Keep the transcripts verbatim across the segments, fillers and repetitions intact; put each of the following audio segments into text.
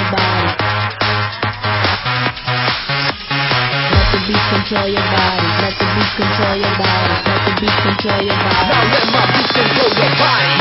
your body. Let the beat control your body. Let the beat control your body. Let the beat control your body. Now let my beat control your body.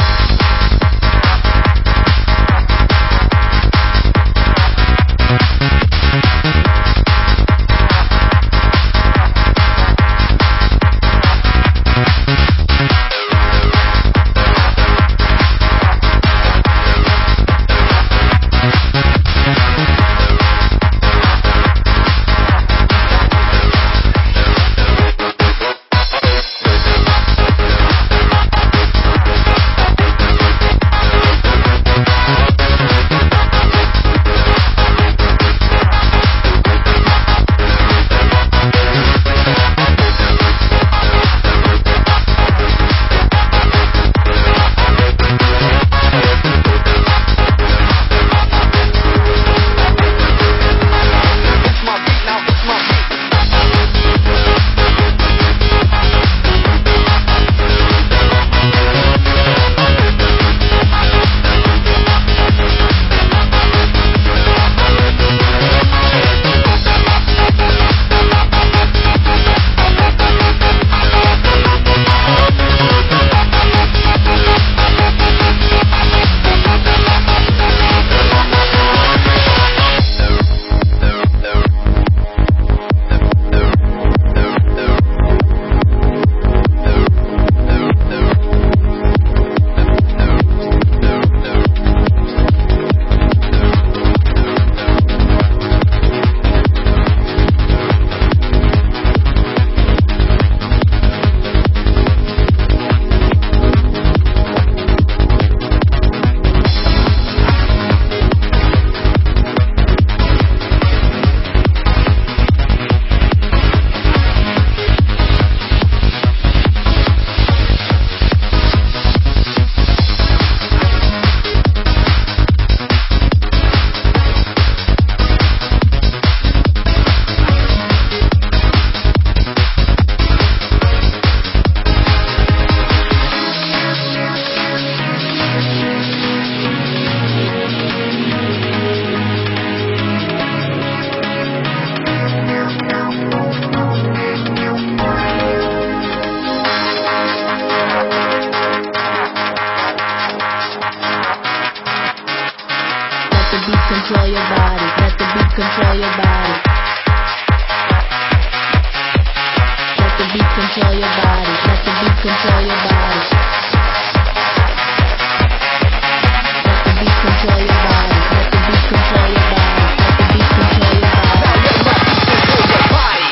Control your body. Let the beat control your body. Let the beat control your body. Let the beat control your body. Let the beat control your body. Let the beat control your body. Let the beat control your body. Now let my beat control your body.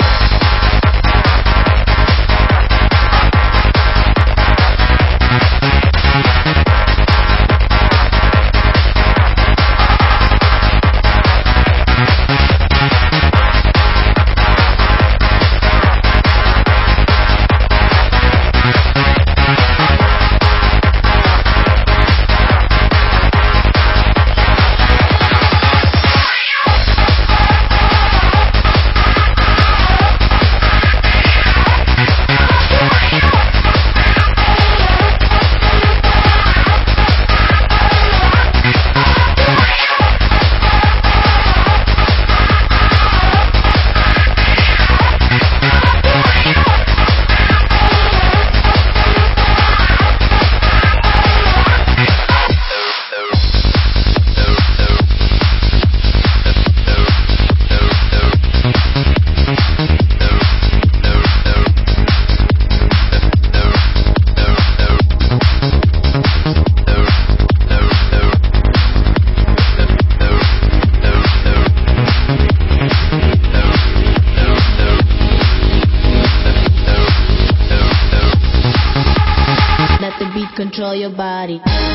Control your body.